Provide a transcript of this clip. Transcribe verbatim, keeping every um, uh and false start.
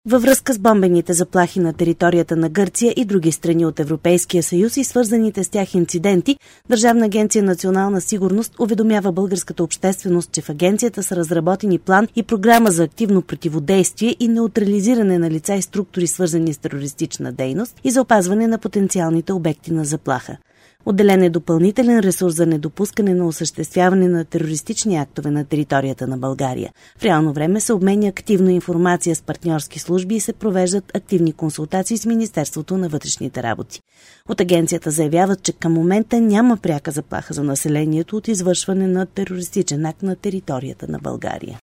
Във връзка с бомбените заплахи на територията на Гърция и други страни от Европейския съюз и свързаните с тях инциденти, Държавна агенция „Национална сигурност“ уведомява българската общественост, че в агенцията са разработени план и програма за активно противодействие и неутрализиране на лица и структури, свързани с терористична дейност, и за опазване на потенциалните обекти на заплаха. Отделен е допълнителен ресурс за недопускане на осъществяване на терористични актове на територията на България. В реално време се обменя активно информация с партньорски служби и се провеждат активни консултации с Министерството на вътрешните работи. От агенцията заявяват, че към момента няма пряка заплаха за населението от извършване на терористичен акт на територията на България.